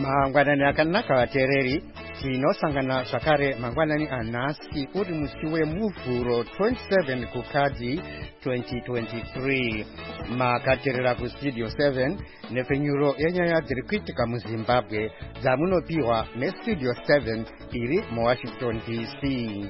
Mangwanani akanaka vateereri, tinosangana zvakare mangwanani anhasi uri musi weMuvhuro 27 kukadzi 2023. Makateerera kustudio 7 nepfenyuro yenyaya dziri kuitika muZimbabwe dzamunopiwa nestudio 7 iri muWashington DC.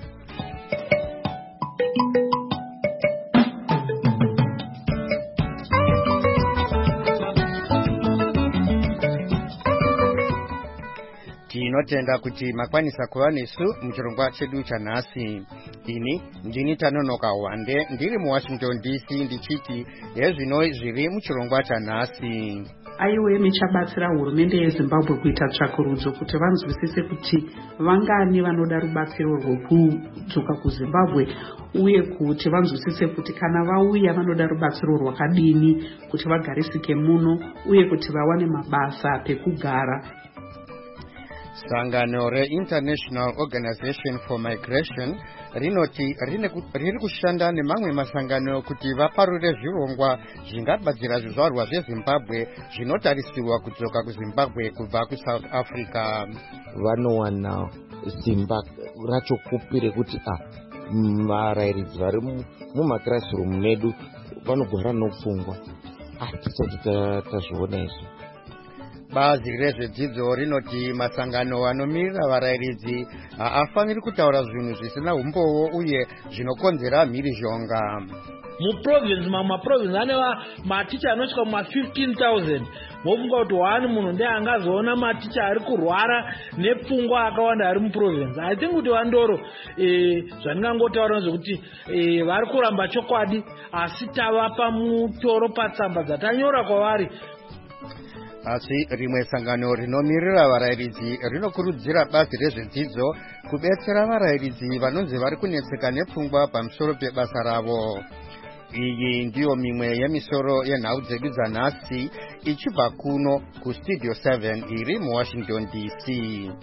Tinotenda kuti makwanisa kuva nesu muchirongwa chedu chanhasi. Ini ndini Tanonoka Wande ndiri muWashington DC ndichiti hezvino zviri muchirongwa chanhasi. Aiwe michabatsira hurumende yeZimbabwe kuita tsvakurudzo kuti vanzwisise kuti vangani vanoda rubatsiro rwekudzoka kuZimbabwe uye kuti vanzwisise kuti kana vauya vanoda rubatsiro rwakadini kuti vagarisike muno uye kuti vawane mabasa pekugara. Sangano re-International Organization for Migration rinoti riri kushanda nemamwe masangano kuti vaparure zvirongwa zvingabatsira zvizvarwa zveZimbabwe zvinotarisirwa kudzoka kuZimbabwe kubva kuSouth Africa. Vanowana simba racho kupire kuti varairidzi vari mumakirasirumu medu vanogara nopfungwa. Tisati tazviona izvo. Bazi rezvedzidzo rinoti masangano anomirira varairidzi haafaniri kutaura zvinhu zvisina umbowo uye zvinokonzera mhirizhonga. Muprovince mamaprovince ane maticha anosvika kuma-15,000 mofunga kuti wani munhu ndiye angazoona maticha ari kurwara nepfungwa akawanda ari muprovince. I think kuti vandoro zvandingangotaura zvekuti vari kuramba chokwadi asi tavapa mutoro patsamba dzatanyora kwavari. Asi rimwe sangano rinomirira varairidzi rinokurudzira bazi rezvedzidzo kubetsera varairidzi vanonzi vari kunetseka nepfungwa pamusoro pebasa ravo. Iyi ndiyo mimwe yemisoro yenhau dzedu dzanhasi ichibva kuno kustudio 7 iri muWashington DC.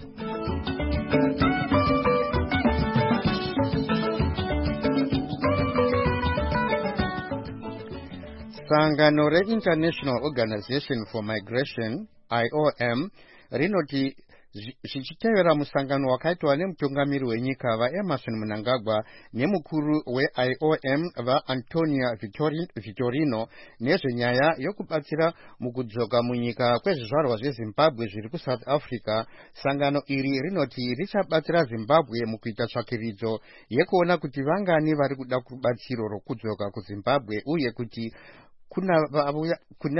Sangano re-International Organization for Migration, IOM, rinoti zvichitevera musangano wakaitwa nemutungamiri wenyika vaEmmerson Mnangagwa nemukuru weIOM vaAntonia Vitorino nezvenyaya yokubatsira mukudzoka munyika kwezvizvarwa zveZimbabwe zviri kuSouth Africa. Sangano iri rinoti richabatsira Zimbabwe mukuita tsvakiridzo yekuona kuti vangani vari kuda rubatsiro rwokudzoka kuZimbabwe uye kuti pane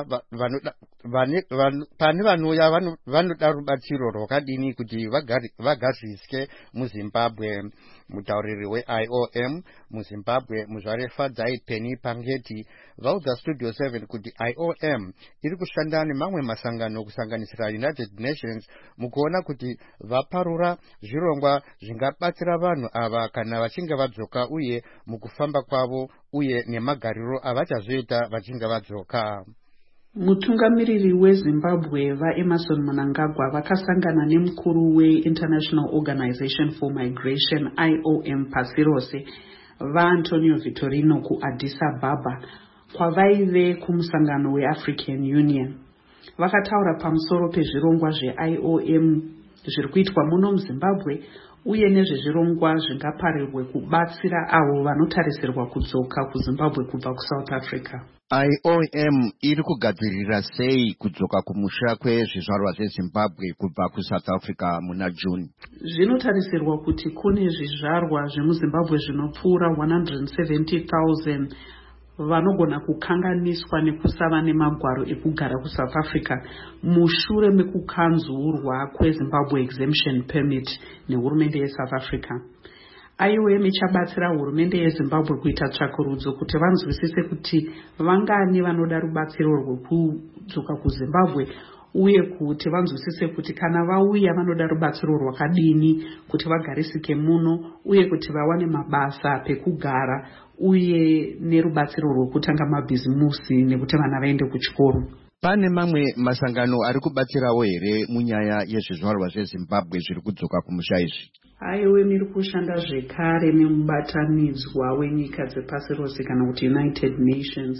vanouya vanoda rubatsiro rwakadini kuti vagarisike muZimbabwe. Mutauriri weIOM muZimbabwe Muzvarefadzai Penny Pangeti vaudza studio 7 kuti IOM iri kushanda nemamwe masangano kusanganisira United Nations mukuona kuti vaparura zvirongwa zvingabatsira vanhu ava kana vachinge vadzoka uye mukufamba kwavo uye nemagariro avachazoita vachinge vadzoka. Mutungamiriri weZimbabwe vaEmmerson Mnangagwa vakasangana nemukuru weInternational Organization for Migration IOM pasi rose vaAntonia Vitorino kuAddis Ababa kwavaive kumusangano weAfrican Union. Vakataura pamusoro pezvirongwa zveIOM zviri kuitwa muno muZimbabwe uye nezvezvirongwa zvingaparirwe kubatsira avo vanotarisirwa kudzoka kuZimbabwe kubva kuSouth Africa. IOM iri kugadzirira sei kudzoka kumusha kwezvizvarwa zveZimbabwe kubva kuSouth Africa muna June? Zvinotarisirwa kuti kune zvizvarwa zvemuZimbabwe zvinopfuura 170,000 vanogona kukanganiswa nekusava nemagwaro ekugara kuSouth Africa mushure mekukanzurwa kweZimbabwe Exemption Permit nehurumende yeSouth Africa. IOM ichabatsira hurumende yeZimbabwe kuita tsvakurudzo kuti vanzwisise kuti vangani vanoda rubatsiro rwekudzoka kuZimbabwe uye kuti vanzwisise kuti kana vauya vanoda rubatsiro rwakadini kuti vagarisike muno uye kuti vawane mabasa pekugara uye nerubatsiro rwekutanga mabhizimusi nekuti vana vaende kuchikoro. Pane mamwe masangano ari kubatsirawo here munyaya yezvizvarwa zveZimbabwe zviri kudzoka kumusha izvi? IOM iri kushanda zvekare nemubatanidzwa wenyika dzepasi rose kana kuti United Nations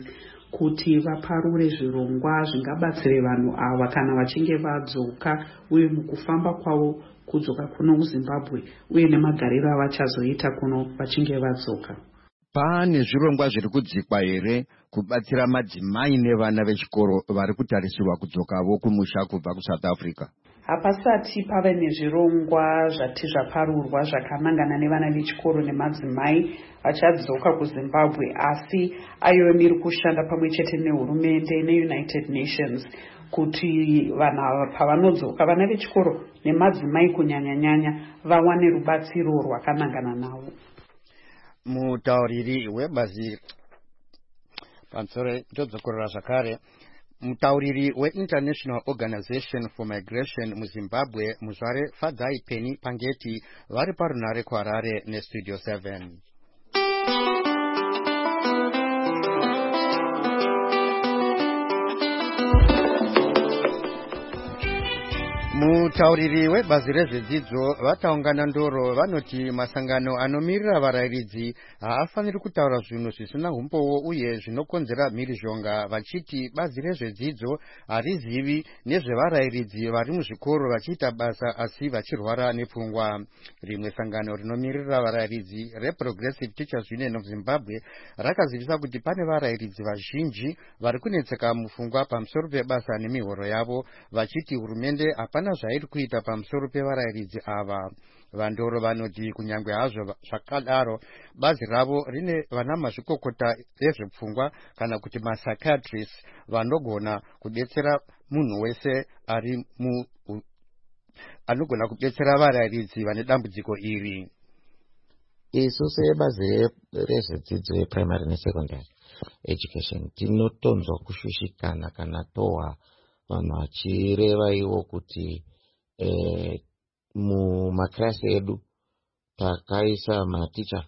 kuti vaparure zvirongwa zvingabatsire vanhu ava kana vachinge vadzoka, uye mukufamba kwavo kudzoka kuno kuZimbabwe, uye nemagariro avachazoita kuno vachinge vadzoka. Pane zvirongwa zviri kudzikwa here kubatsira madzimai nevana vechikoro vari kutarisirwa kudzokavo kumusha kubva kuSouth Africa? Hapasati pave nezvirongwa zvati zvaparurwa zvakanangana nevana vechikoro nemadzimai vachadzoka kuZimbabwe, asi IOM iri kushanda pamwe chete nehurumende neUnited Nations kuti vanhu pavanodzoka, vana vechikoro nemadzimai kunyanya-nyanya, vawane rubatsiro rwakanangana navo. Mutauriri webazi pansore ndodzokorera zvakare, mutauriri weInternational Organization for Migration muZimbabwe, muzvare Fadzai Penny Pangeti, vari parunare kuHarare neStudio 7. Mutauriri webazi rezvedzidzo vataungana ndoro vanoti masangano anomirira varayiridzi haafaniri kutaura zvinhu zvisina umbowo uye zvinokonzera mhirizhonga, vachiti bazi rezvedzidzo harizivi nezvevarayiridzi vari muzvikoro vachiita basa asi vachirwara nepfungwa. Rimwe sangano rinomirira varayiridzi reProgressive Teachers Union of Zimbabwe rakazivisa kuti pane varayiridzi vazhinji vari kunetseka mupfungwa pamusoro pebasa nemihoro yavo, vachiti hurumende hapana zvairi kuita pamusoro pevarayiridzi ava. Vandoro vanoti kunyange hazvo zvakadaro, bazi ravo rine vana mazvikokota vezvepfungwa kana kuti psychiatrists vanogona kudetsera munhu wese anogona kudetsera varayiridzi vane dambudziko iri. Isu sebazi rezvedzidzo yeprimary nesecondary education tinotonzwa kushushikana kana tohwa vanhu vachireva ivo kuti mumakirasi edu takaisa maticha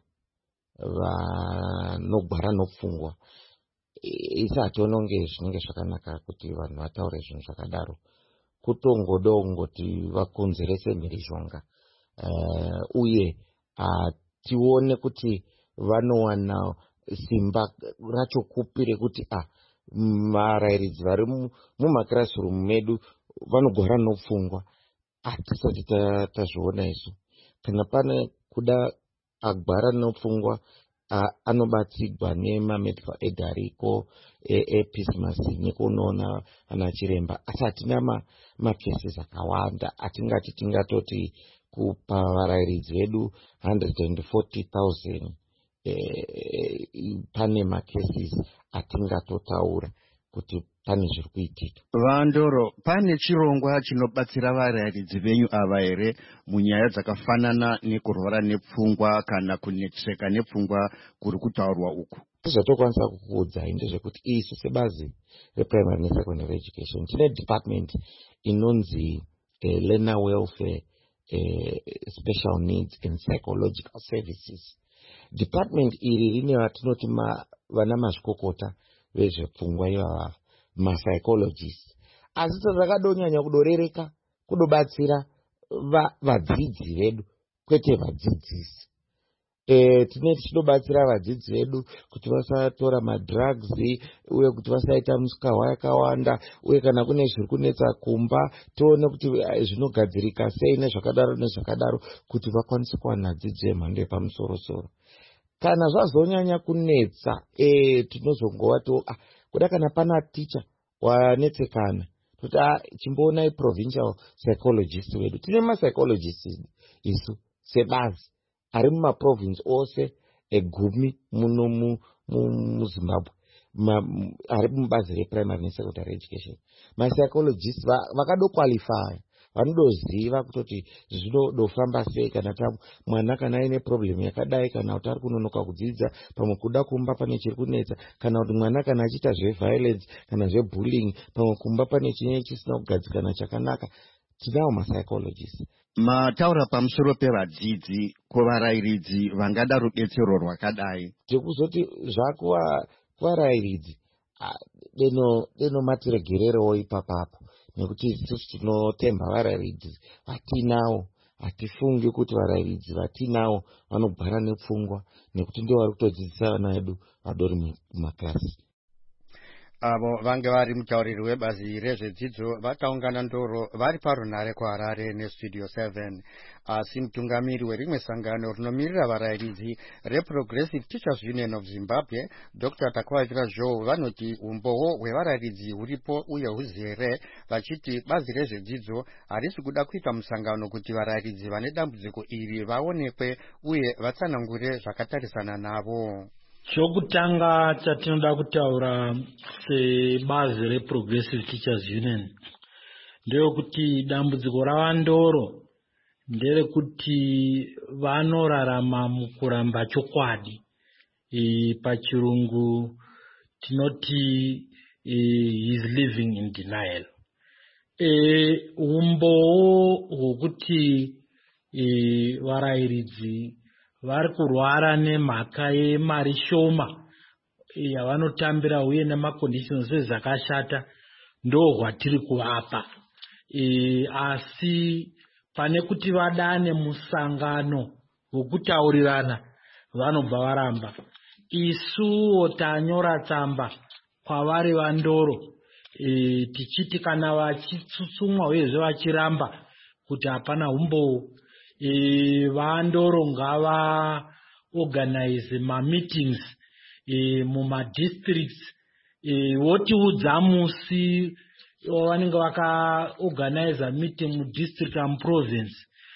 vanogwara nopfungwa. Isi hationonge zvinenge zvakanaka kuti vanhu vataure zvinhu zvakadaro, kutongodawo kungoti vakonzerese mhirizhonga, uye tione kuti vanowana simba racho kupi rekuti varayiridzi vari mumakirasirumu medu vanogwara nopfungwa. Hatisati tazviona isu. Kana pane kuda agwara nopfungwa anobatsigwa nemamedical aid ariko ePeace Masinye kunoona ana chiremba, asi hatina macases akawanda atingati tingatoti kupa varayiridzi vedu 140,000 pane macases atingatotaura kuti pane zviri kuitika. Vandoro, pane chirongwa chinobatsira varayiridzi venyu ava here munyaya dzakafanana nekurwara nepfungwa kana kunetseka nepfungwa kuri kutaurwa uku? Zvatokwanisa kukuudzai ndezvekuti isu sebazi reprimary nesecondary education tine department inonzi learner welfare, special needs and psychological services. Department iri rine vatinoti vana mazvikokota vezvepfungwa ivava, mapsychologists, asi zvakadonyanya kudorereka kudobatsira vadzidzi vedu kwete vadzidzisi. Tine tichidobatsira vadzidzi vedu kuti vasatora madrugs, uye kuti vasaita musikahwa yakawanda, uye kana kune zviri kunetsa kumba tione kuti zvinogadzirika sei nezvakadaro kuti vakwanise kuwana dzidzo yemhando yepamusoro-soro. Kana zvazonyanya kunetsa tinozongova kuda kana pana ticha wanetsekana kuti chimboonai provincial psychologist wedu. Tine mapsychologists isu sebazi ari mumaprovince ose 10 muno muZimbabwe ari mubazi reprimary nesecondary education. Mapsychologists vakadoqualify, vanodoziva kutoti zvinodofamba sei kana mwana kana aine problem yakadai, kana kuti ari kunonoka kudzidza, pamwe kuda kumba pane chiri kunetsa, kana kuti mwana kana achiita zveviolence kana zvebullying, pamwe kumba pane chinenge chisina kugadzikana chakanaka. Tinawo mapsychologists. Mataura pamusoro pevadzidzi, kuvarayiridzi vangada rudetsero rwakadai, tikuzoti zvakuvarayiridzi deno matiregererewo ipapapo, nekuti isusu tinotemba varayiridzi vatinawo. Hatifungi kuti varayiridzi vatinawo vanogwara nepfungwa, nekuti ndio vari kutodzidzisa vana vedu vadori mumakirasi. avo vange vari mutauriri webazi rezvedzidzo vakaungana ndoro vari parunhare kuHarare nestudio 7. Asi mutungamiri werimwe sangano rinomirira varayiridzi reProgressive Teachers Union of Zimbabwe, Dr. Takwaitira Joe, vanoti umbowo hwevarayiridzi huripo uye huzere, vachiti bazi rezvedzidzo harisi kuda kuita musangano kuti varayiridzi vane dambudziko iri vaonekwe uye vatsanangure zvakatarisana navo. Chokutanga chatinoda kutaura sebazi reProgressive Teachers Union ndeyekuti dambudziko ravandoro nderekuti vanorarama mukuramba chokwadi. Pachirungu tinoti is living in denial. Umbowo hwokuti varayiridzi vari kurwara nemhaka yemari shoma yavanotambira uye nemaconditions zvakashata ndo hwatiri kuvapa. Asi pane kuti vadane musangano wokutaurirana vanobva varamba. Isuwo tanyora tsamba kwavari vandoro tichiti kana vachitsutsumwa uyezve vachiramba kuti hapana umbowo, vandoro ngava organize meetings mumadistricts, votiudza musi vanenge vakaorganize meeting mudistrict muprovince.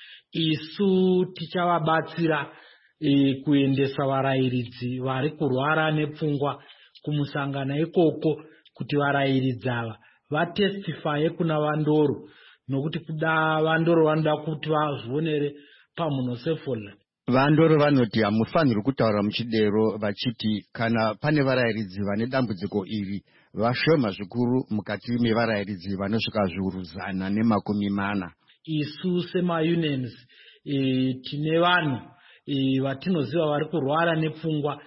Isu tichavabatsira kuendesa varayiridzi vari kurwara nepfungwa kumusangana ikoko kuti varayiridzi ava vatestifye kuna vandoro, nokuti kuda vandoro vanoda kuti vazvionere pamhuno sefola. Vandoro vanoti hamufaniri kutaura muchidero vachiti kana pane varayiridzi vane dambudziko iri vashoma zvikuru mukati mevarayiridzi vanosvika zviuru 140. Isu sema-unions tine vanhu vatinoziva vari kurwara nepfungwa,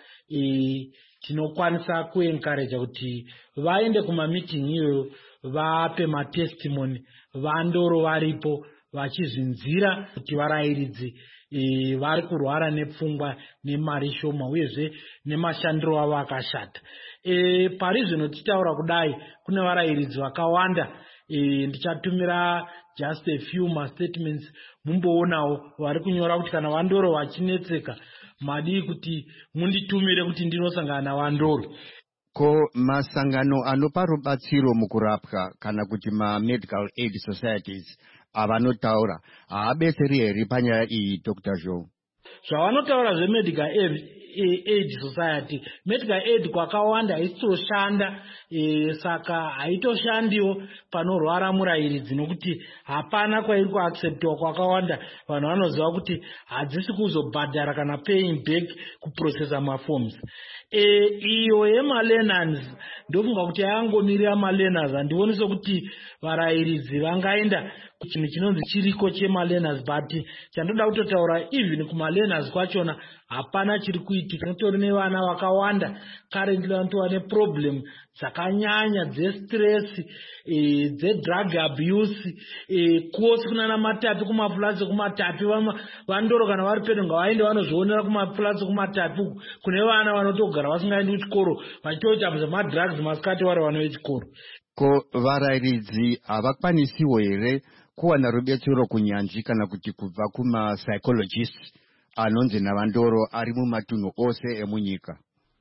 tinokwanisa kuencourage kuti vaende kumamiting iyoyo vape matestimony. Vandoro varipo vachizvinzira kuti varayiridzi vari kurwara nepfungwa nemari shoma uyezve nemashandiro avo akashata. Pari zvino tichitaura kudai kune varayiridzi vakawanda. Ndichatumira just a few statements mumboonawo vari kunyora kuti kana vandoro vachinetseka madii kuti munditumire kuti ndinosangana navandoro. Ko masangano anopa rubatsiro mukurapwa kana kuti ma-medical aid societies avanotaura haabetseri here panyaya iyi, Dr. Joe? Zvavanotaura zvemedical aid society, medical aid kwakawanda haisitoshanda, saka haitoshandiwo panorwara murayiridzi nokuti hapana kwairi kuacceptiwa kwakawanda. Vanhu vanoziva kuti hadzisi kuzobhadhara kana paying back kuprocessa maforms. Iyo yema-learners ndofunga kuti yangomirira ma-learners. Handioni sokuti varayiridzi vangaenda chinhu chinonzi chiriko chema-learners, but chandoda kutotaura even kuma-learners kwachona hapana chiri kuitika. Notori nevana vakawanda currently vanotova neproblem dzakanyanya dzestress, dzedrug abuse, kosi kunana matapi kumafulats kumatapi. Vandoro kana vari pedo ngavaende vanozvionera kumafulats kumatapi kune vana vanotogara vasingaendi kuchikoro vachitoita zvemadrugs masikati vari vana vechikoro. Ko varayiridzi havakwanisiwo here kuwana rubetsero kunyanzvi kana kuti kubva kuma-psychologists anonzi navandoro ari mumatunhu ose emunyika?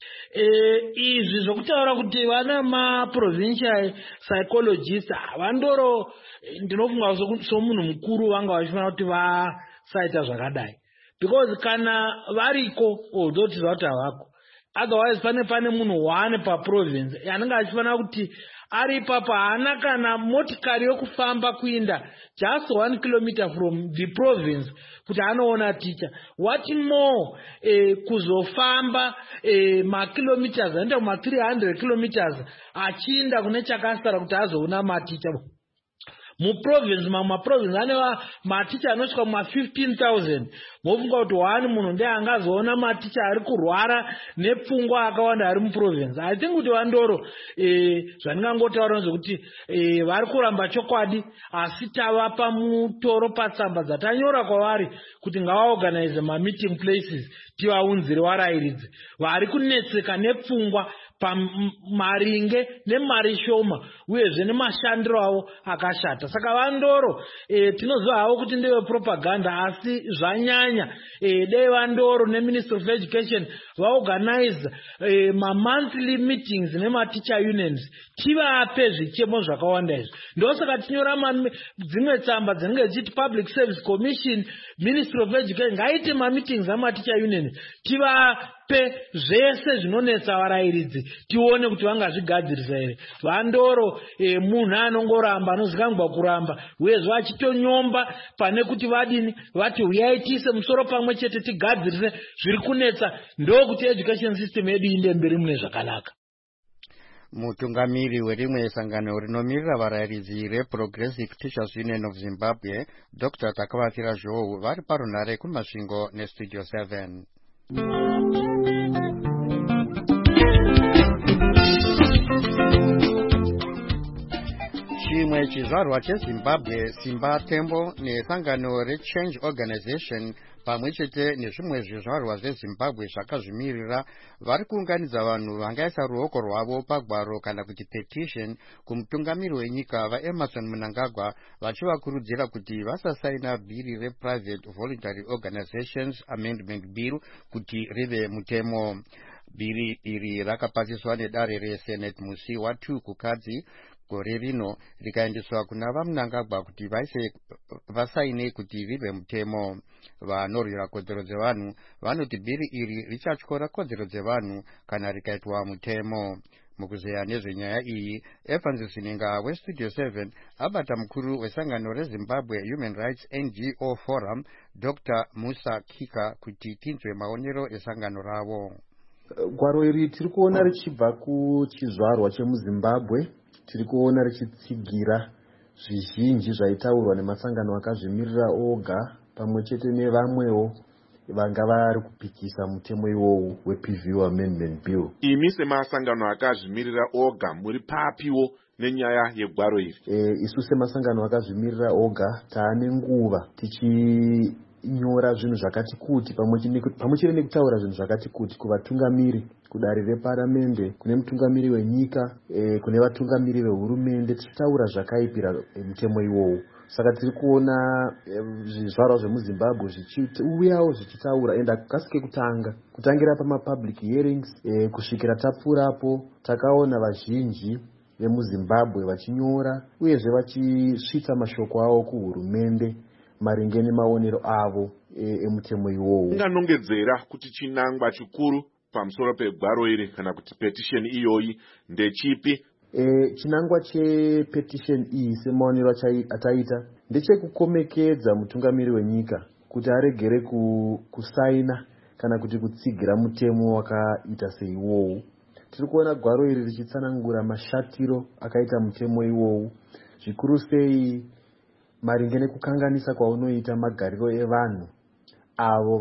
Izvi zvokutaura kuti vana ma-provincial psychologists vandoro, ndinofunga somunhu mukuru vanga vachifanira kuti vasaita zvakadai, because kana variko although tiziva kuti havako, otherwise pane munhu wane paprovince anenge achifanira kuti ari ipapo haana kana motikari yokufamba kuinda just 1 kilometer from the province kuti anoona ticha. What more kuzofamba makilometers aenda kuma 300 kilometers achiinda kune chakasara kuti azoona maticha. Muprovince maprovince ane maticha anosvika kuma 15,000. Mofunga kuti wani munhu ndiye angazoona maticha ari kurwara nepfungwa akawanda ari muprovince. I think kuti vandoro zvandingangotaura ndezvekuti vari kuramba chokwadi, asi tavapa mutoro patsamba dzatanyora kwavari kuti ngavaorganize ma-meeting places, tivaunzire varayiridzi vari kunetseka nepfungwa pamaringe nemari shoma uyezve nemashandiro avo akashata. Saka Vandoro tinoziva havo kuti ndeve propaganda, asi zvanyanya dei Vandoro neMinistry of Education vaorganize monthly meetings nematicha unions, tivape zvichemo zvakawanda izvi. Ndosaka tinyora dzimwe tsamba dzinenge dzichiti Public Service Commission, Ministry of Education ngaite meetings amaticha union, tivape zvese zvinonetsa varayiridzi, tione kuti vangazvigadzirisa here. Vandoro munhu anongoramba, anozikangwa kuramba, uyezve achitonyomba pane kuti vadini, vati uyai tiise musoro pamwe chete tigadzirise zviri kunetsa, ndokuti education system yedu inde mberi mune zvakanaka. Mutungamiri werimwe sangano rinomirira varayiridzi reProgressive Teachers Union of Zimbabwe, Dr. Takavathira Zhou, vari parunhare kumasvingo neStudio 7. Chimwe chizvarwa cheZimbabwe, Simba Tembo nesangano reChange Organization pamwe chete nezvimwe zvizvarwa zveZimbabwe zvakazvimirira vari kuunganidza vanhu vangaisa ruoko rwavo pagwaro kana kuti petition kumutungamiri wenyika vaEmerson Mnangagwa, vachivakurudzira kuti vasasaina bhiri rePrivate Voluntary Organizations Amendment Bill kuti rive mutemo. Bhiri iri rakapasiswa nedare reSenate musi wa2 kukadzi gore rino, rikaendeswa kuna vaMnangagwa kuti vasaine kuti rive mutemo. Vanorwira kodzero dzevanhu vanoti bhiri iri richatyora kodzero dzevanhu kana rikaitwa mutemo. Mukuzeya nezvenyaya iyi, Evans Sininga weStudio 7 abata mukuru wesangano reZimbabwe Human Rights NGO Forum, Dr. Musa Kika, kuti tinzwe maonero esangano ravo. Gwaro iri tiri kuona richibva kuchizvarwa chemuZimbabwe, tiri kuona richitsigira zvizhinji zvaitaurwa nemasangano akazvimirira oga pamwe chete nevamwewo vanga vari kupikisa mutemo iwowu wePVO Amendment Bill. Imi semasangano akazvimirira oga muri papiwo nenyaya yegwaro iri? Isu semasangano akazvimirira oga taane nguva tichinyora zvinhu zvakati kuti pamwe chete nekutaura zvinhu zvakati kuti kuvatungamiri, kudare reparamende, kune mutungamiri wenyika, kune vatungamiri vehurumende, tichitaura zvakaipira mutemo iwowu. Saka tiri kuona zvizvarwa zvemuZimbabwe zvichiuyawo zvichitaura, enda kasike kutangira pamapublic hearings kusvikira tapfurapo, takaona vazhinji vemuZimbabwe vachinyora uyezve vachisvitsa mashoko avo kuhurumende maringe nemaonero avo emutemo iwowu. Unganongedzera kuti chinangwa chikuru pamusoro pegwaro iri kana kuti petition iyoyi ndechipi? Chinangwa chepetition iyi semaonero ataita ndechekukomekedza mutungamiri wenyika kuti aregere kusaina kana kuti kutsigira mutemo wakaita seiwowu. Tiri kuona gwaro iri richitsanangura mashatiro akaita mutemo iwowu, zvikuru sei maringe nekukanganisa kwaunoita magariro evanhu avo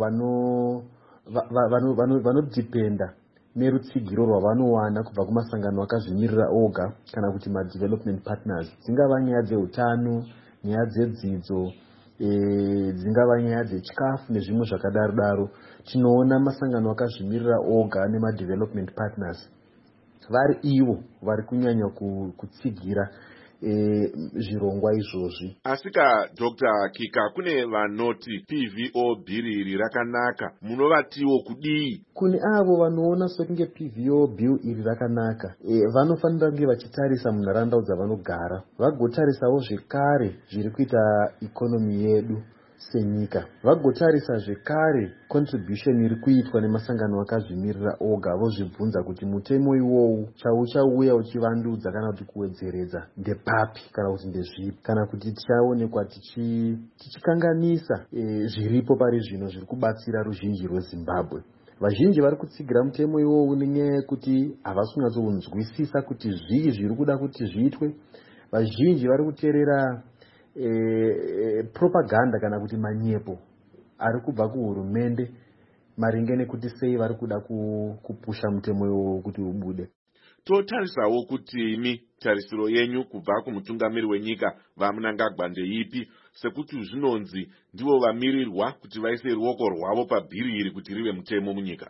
vanodhipenda nerutsigiro rwavanowana kubva kumasangano akazvimirira oga kana kuti madevelopment partners, dzingava nyaya dzeutano, nyaya dzedzidzo, dzingava nyaya dzechikafu nezvimwe zvakadaro. Tinoona masangano akazvimirira oga nemadevelopment partners vari ivo vari kunyanya kutsigira zvirongwa izvozvi. Asika Dr. Kika, kune vanoti PVO bhiri iri rakanaka, munovatiwo kudii? Kune avo vanoona sokunge PVO bill iri rakanaka, vanofanira kunge vachitarisa munharaunda dzavanogara, vagotarisawo zvekare zviri kuita ikonomi yedu senyika, vagotarisa zvekare contribution iri kuitwa nemasangano akazvimirira oga, vozvibvunza kuti mutemo iwowu chauchauya uchivandudza kana kuti kuwedzeredza ndepapi kana kuti ndezvipi, kana kuti tichaonekwa tichikanganisa zviripo pari zvino zviri kubatsira ruzhinji rweZimbabwe. Vazhinji vari kutsigira mutemo iwowu nenyaya yekuti havasi kunyatsonzwisisa kuti zvii zviri kuda kuti zviitwe. Vazhinji vari kuteerera propaganda kana kuti manyepo ari kubva kuhurumende maringe nekuti sei vari kuda kupusha mutemo iwowu kuti ubude. Totarisawo kuti imi tarisiro yenyu kubva kumutungamiri wenyika vaMnangagwa ndeipi, sekuti zvinonzi ndivo vamirirwa kuti vaise ruoko rwavo pabhiri iri kuti rive mutemo munyika?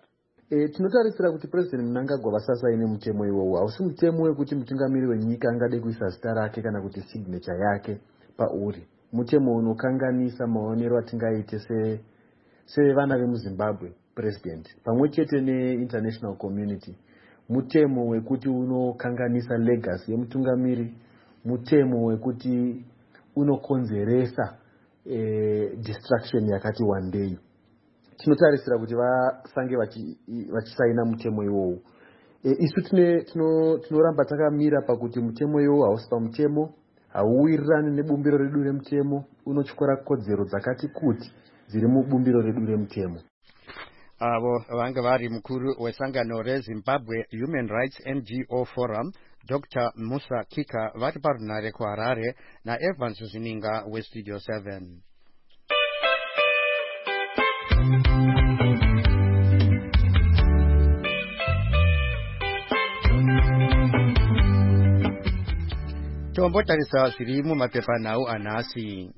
Tinotarisira kuti President Mnangagwa vasasaine mutemo iwowo. Hausi mutemo wekuti mutungamiri wenyika angade kuisa zita rake kana kuti signature yake pauri. Mutemo unokanganisa maonero atingaite sevana vemuZimbabwe president pamwe chete ne-international community. Mutemo wekuti unokanganisa legacy yemutungamiri. Mutemo wekuti unokonzeresa distraction yakati one day. Tinotarisira kuti vasange vachisaina mutemo iwowo. Isu tinoramba takamira pakuti mutemo iwowo hausi pamutemo, hauwirirani nebumbiro redu remutemo, unotyora kodzero dzakati kuti dziri mubumbiro redu remutemo. Avo vanga vari mukuru wesangano reZimbabwe Human Rights NGO Forum, Dr. Musa Kika, vari parunare kuHarare, naEvans Zininga weStudio 7. Tombotarisa zviri mumapepanhau anhasi.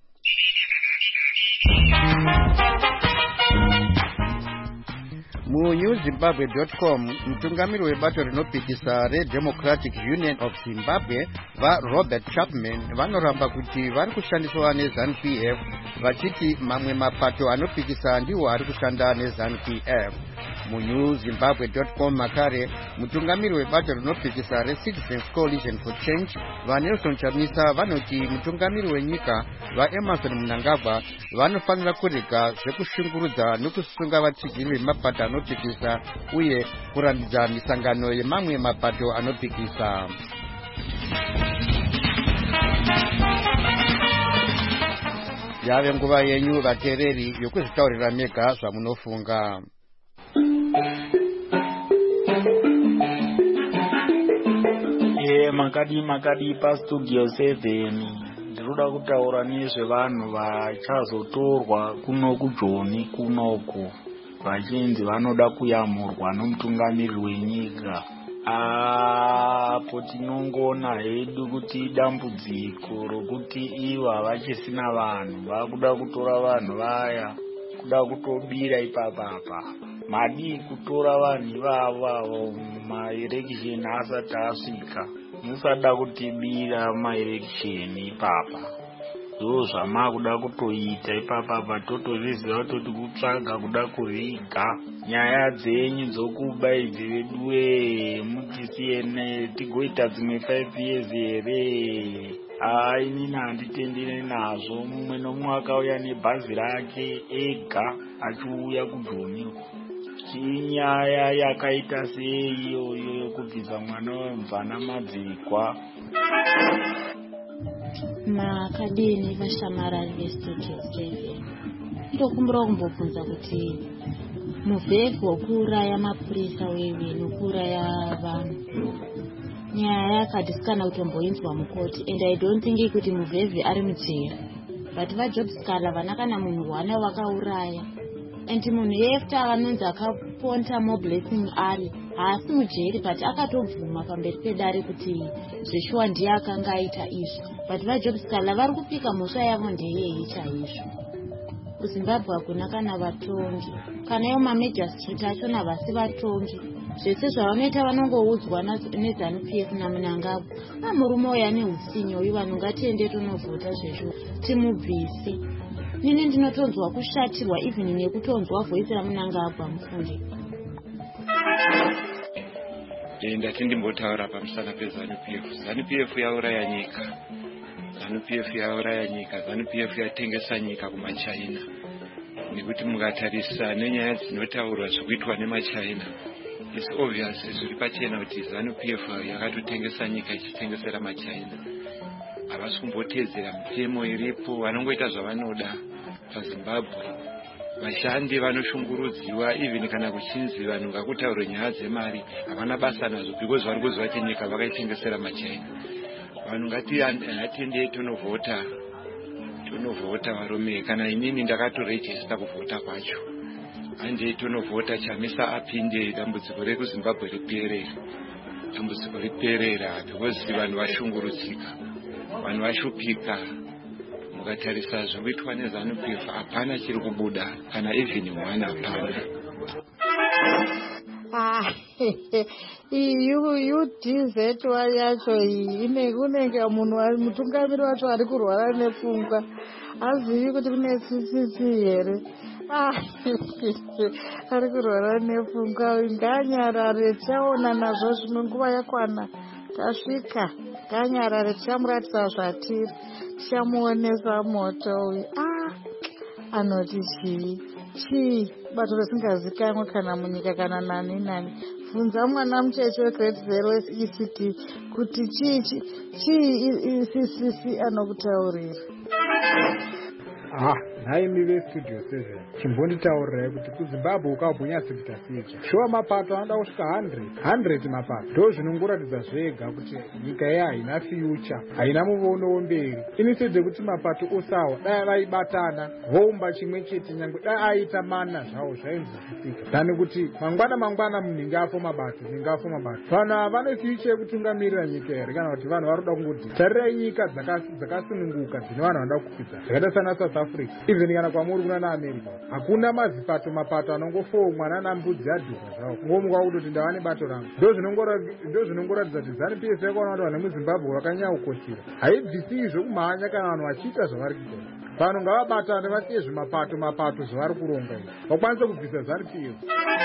MuNewZimbabwe.com, mutungamiri webato rinopikisa reDemocratic Union of Zimbabwe vaRobert Chapman vanoramba kuti vari kushandiswa neZANU-PF, vachiti mamwe mapato anopikisa ndiwo ari kushanda neZANU-PF. MuNewZimbabwe.com makare, mutungamiri webato rinopikisa reCitizens Coalition for Change vaNelson Chamisa vanoti mutungamiri wenyika vaEmmerson Mnangagwa vanofanira kurega zvekushungurudza nokusunga vatsigiri vemapato anopikisa uye kurambidza misangano yemamwe mapato anopikisa. Yave nguva yenyu vateereri yokuzvitaurira mega zvamunofunga. Makadi paStudio 7 ndinoda kutaura nezvevanhu vachazotorwa kuno kuJoni kunoku vachinzi vanoda kuyamurwa nomutungamiri wenyika. Apo tinongona hedu kuti dambudziko rokuti ivo havachisina vanhu, vakuda kutora vanhu vaya kuda kutobira ipapapa. Madi kutora vanhu ivavo maelection asati asvika, musada kutibira maelection ipapa. Ndo zvamakuda kutoita ipapapa, totozviziva toti kutsvaga kuda kuriga. Nyaya dzenyu dzokuba idzi vedu mutisiyene tigoita dzimwe 5 years here. Inini handitendere nazvo. Mumwe nomumwe akauya nebhazi rake ega achiuya kuJoni. Chinyaya yakaita sei iyoyo yokubvisa mwana wemvana madzikwa. Makadini vashamarari veStudio 7, ndokumbura kumbobvunza kuti muvhevhu wokuuraya mapurisa wewe nokuuraya vanhu nyaya yakadisikana kutomboinzwa mukoti, and I don't think kuti muvhevhu ari mujeri, but vaJobskala vana kana munhu wana wakauraya, and munhu yefta anonzi akaponta moblessing ari haasi mujeri, but akatobvuma pamberi pedare kuti zveshuwa ndiye akanga aita izvo, but vaJobskala vari kupika mhosva yavo ndeyei chaizvo. kuZimbabwe hakuna kana vatongi, kana iwo maMajistrate achona vasi vatongi. Zvese zvavanoita vanongoudzwa neZANU-PF naMnangagwa. Murume uyu ane utsinye uyu, vanhu ngatiende tonovhota zveshuwa timubvise. Nini ndinotonzwa kushatirwa even nekutonzwa voisi raMnangagwa mufunge. Ndati ndimbotaura pamusana peZANU-PF. ZANU-PF yauraya nyika. ZANU-PF yauraya nyika. ZANU-PF yatengesa nyika kumaChina. Nekuti mukatarisa nenyaya dzinotaurwa zvekuitwa nemaChina, it's obvious zviri pachena kuti ZANU-PF yakatotengesa nyika ichitengesera maChina. Havasi kumbotedzera mitemo iripo, vanongoita zvavanoda paZimbabwe. Vashandi vanoshungurudziwa, even kana kuchinzi vanhu ngakutaurwe nyaya dzemari havana basa nazvo, because vari kuziva kuti nyika vakaitengesera maChina. Vanhu ngatiende tonovhota varume. Kana inini ndakatorejista kuvhota kwacho, handei tonovhota, Chamisa apinde, dambudziko rekuZimbabwe riperera, because vanhu vashungurudzika, vanhu vashupika. Mukatarisa zvikuitwa neZANU-PF hapana chiri kubuda, kana even mwana hapana. UDZ yacho iyi kunenge munhu mutungamiri wacho ari kurwara nepfungwa azivi kuti kune CCC here. Ari kurwara nepfungwa. Nganyarare, tichaona nazvo zvimwe nguva yakwana tasvika. Nganyarare, tichamuratidza zvatiri, tichamuonesa moto uyu. Anoti chii bato risingazikamwe kana munyika kana nani. Bvunza mwana mucheche wegrade 0 SECT kuti chii CCC anokutaurira. Naimi vestudio 7 chimbonditaurirai kuti kuZimbabwe ukabhunyatsi kuita secha shuwa mapato anoda kusvika 100 mapato ndo zvinongoratidza zvega kuti nyika iyi haina future, haina muono wemberi. Instead kuti mapato osawa dai vaibatana voumba chimwe chete, nyangwe dai aita mana zvawo zvainzwisisika tani kuti mangwana munhu ingafo mabato. Vanhu ava vane future yekutungamirira nyika here kana kuti vanhu varoda kungoti tarirai nyika dzakasununguka dzine vanhu vanoda kukwidza zvakaita sana South Africa. Even kana kwamuri kuna naAmerica hakuna mapato anongofomwa nanambudzi adhuka zvawo ngomuka kutoti ndava nebato rangu. Ndo zvinongoratidza kuti ZANU-PF yakaona kuti vanhu vemuZimbabwe vakanyaukoshera, haibvisii zvokumhanya kana vanhu vachiita zvavari kuita. Vanhu ngavabatane vasiye zvimapato zvavari kuronga izvi vakwanise kubvisa ZANU-PF.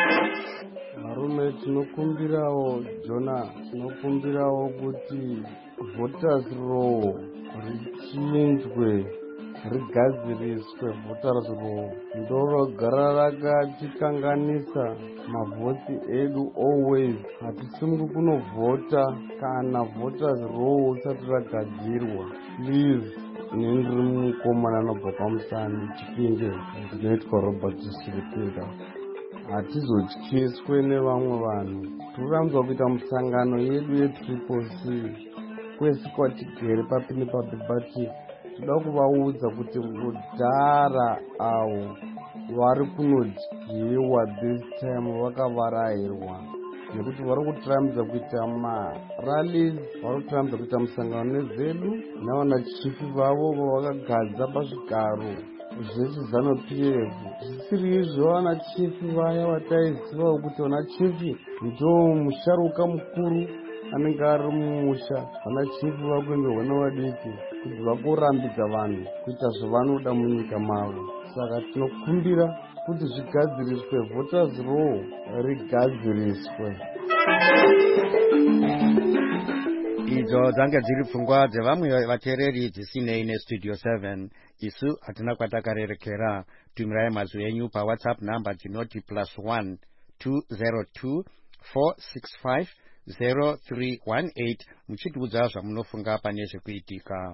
Varume, tinokumbirawo Jona, tinokumbirawo kuti voters law richinjwe, rigadziriswe. Voters law ndorogara rakatikanganisa mavhoti edu always. Hatisimuki kunovhota kana voters law usati ragadzirwa. Please, nendiri mukomana anobva pamusani chipinge ndinoitwa Robert Siripinga. Hatizotyiswe nevamwe vanhu. Tiriramzwa kuita musangano yedu yeCCC kwese kwatigere papi nepapi, but toda kuvaudza kuti mudhara avo vari kunodyiwa this time vakavarayirwa nekuti vari kutiramidza kuita marallies, vari kutiramidza kuita musangano nezedu navana chifi vavo vavakagadza pazvigaro zvechizanu-PF. Zvisiri izvo vana chifi vaya vataiziva kuti vana chifi ndo musharuka mukuru anenge ari mumusha. Vana chifi vakuenderwa nevadiki kuti vakorambidza vanhu kuita zvavanoda munyika mavo. Saka tinokumbira kuti zvigadziriswe, voters law rigadziriswe. Idzo dzange dziri pfungwa dzevamwe vateereri dzisinei nestudio 7. Isu hatina kwatakarerekera. Tumirai mazwi enyu paWhatsApp namba tinoti +1 202 465 0318 muchitiudza zvamunofunga pane zvekuitika.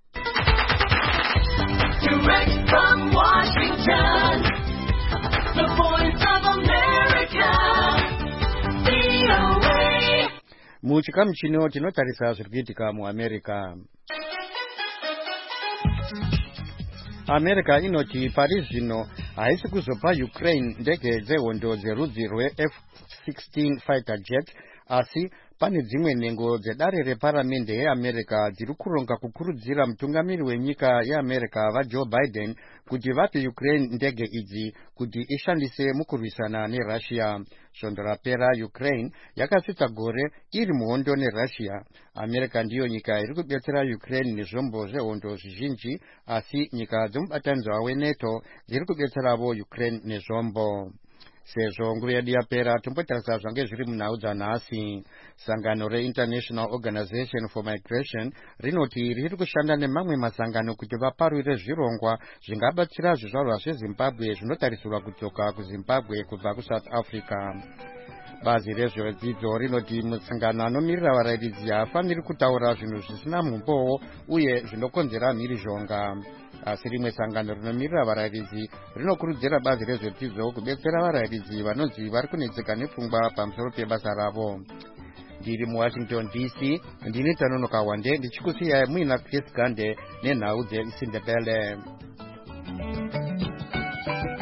Direct from Washington, the voice of America, VOA. Muchikamu chino tinotarisa zviri kuitika muAmerica. America inoti pari zvino haisi kuzopa Ukraine ndege dzehondo dzerudzi rweF-16 fighter jet, asi pane dzimwe nhengo dzedare reparamende yeAmerica dziri kuronga kukurudzira mutungamiri wenyika yeAmerica vaJoe Biden kuti vape Ukraine ndege idzi kuti ishandise mukurwisana neRussia. Svondo rapera Ukraine yakasvitsa gore iri muhondo neRussia. America ndiyo nyika iri kubetsera Ukraine nezvombo zvehondo zvizhinji, asi nyika dzemubatanidzwa weNATO dziri kubetseravo Ukraine nezvombo. Sezvo nguva yedu yapera, tombotarisa zvange zviri munhau dzanhasi. Sangano reInternational Organization for Migration rinoti riri kushanda nemamwe masangano kuti vaparure zvirongwa zvingabatsira zvizvarwa zveZimbabwe zvinotarisirwa kudzoka kuZimbabwe kubva kuSouth Africa. Bazi rezvedzidzo rinoti musangano anomirira varayiridzi haafaniri kutaura zvinhu zvisina mhumbowo uye zvinokonzera mhirizhonga. Asi rimwe sangano rinomirira varayiridzi rinokurudzira bazi rezvedzidzo kubetsera varayiridzi vanonzi vari kunetseka nepfungwa pamusoro pebasa ravo. Ndiri muWashington DC, ndini Tanonoka Wande ndichikusiyai muina Chris Gande nenhau dzeIsindebele.